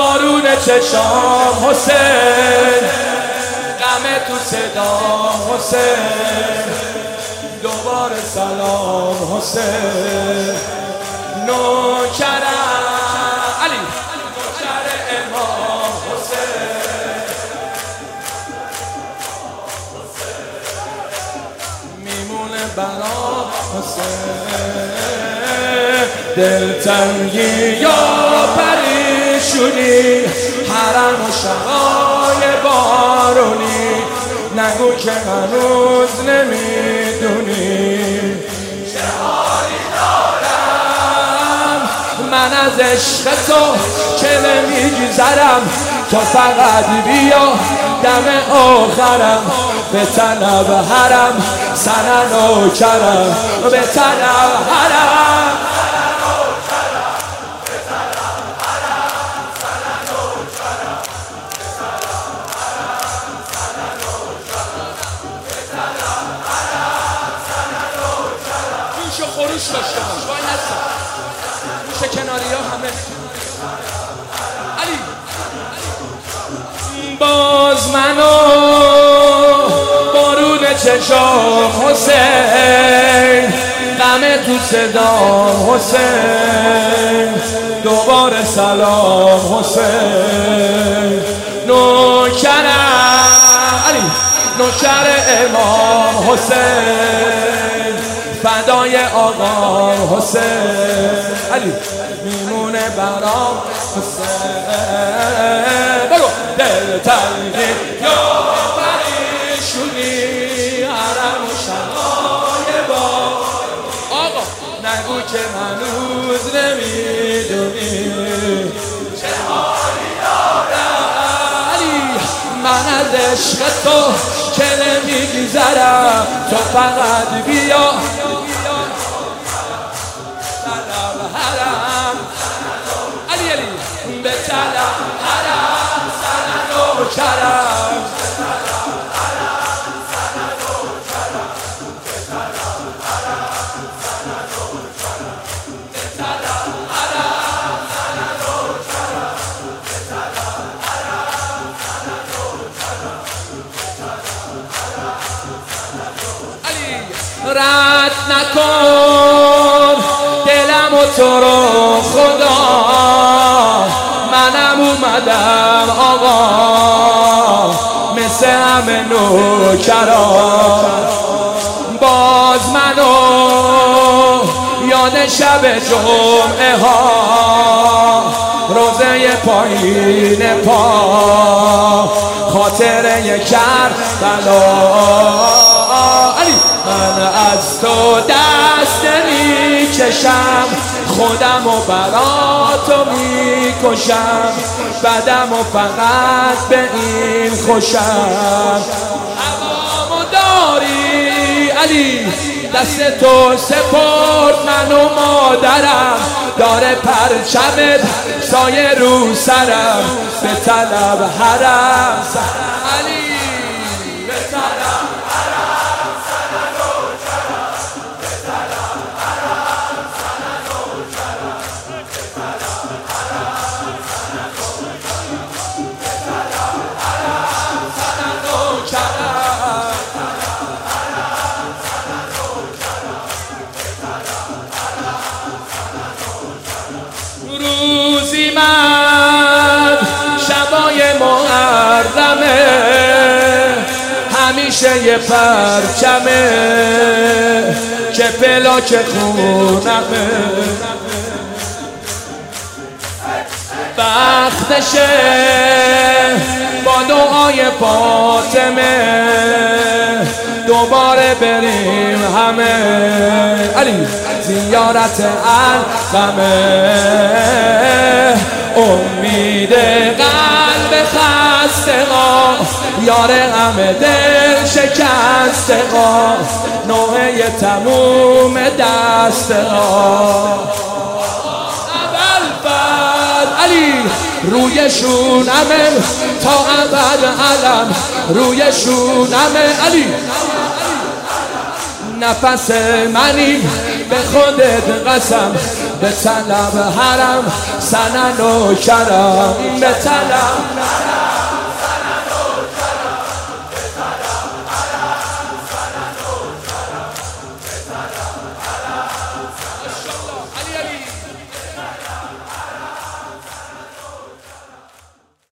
بارون چشام حسین، غم تو صدام حسین، دوباره سلام حسین. نوکرم علی، نوکر امام حسین، میمونه برام حسین. دلتنگی یا پریشونی، حرم و شقای بارونی، نگو که هنوز نمیدونی چه حالی دارم. من از عشق تو که نمیگذرم، تو فقط بیا دم آخرم. به طلب حرم سنن و کرم، به طلب حرم خروش داشته باش. وای نستم گوش کناری ها همه. علی باز منو بارون چشام حسین، غم تو صدام حسین، دوباره سلام حسین. نوکرم علی، نوکر امام حسین، فدای آقا حسین. علی میمونه برام حسین. برو دلتنگی یا پریشونی، حرم و شقای بار. آقا نگو که هنوز نمیدونی چه حالی دارم. علی من از عشق تو که نمیگذرم، تو فقط بیا علی علی، به طلب حرم سنن و کرم. رد نکن دلم و تو رو خدا، منم اومدم آقا مثل همه نوکران. باز منو یاد شب جمعه ها، روزه پایین پا، خاطره کربلا. علی من از تو دست میکشم، خودم و برا تو میکشم، بدم و فقط به این خوشم. هوامو داری علی، دست تو سپرد من و مادرم، داره پرچمت سایه رو سرم. به طلب حرم علی، به طلب روزی من شبای محرمه، همیشه یه پرچمه که پلاک خونمه. وقتشه با دعای فاطمه دوباره بریم همه. علی زیارت علقمه، امید قلب خسته ها، یار همه دل شکسته ها، نوحه تموم دسته ها. علی روی شونمه تا ابد علم، روی شونمه علی. نفس منی به خودت قسم به طلب حرم سنن و کرم به طلب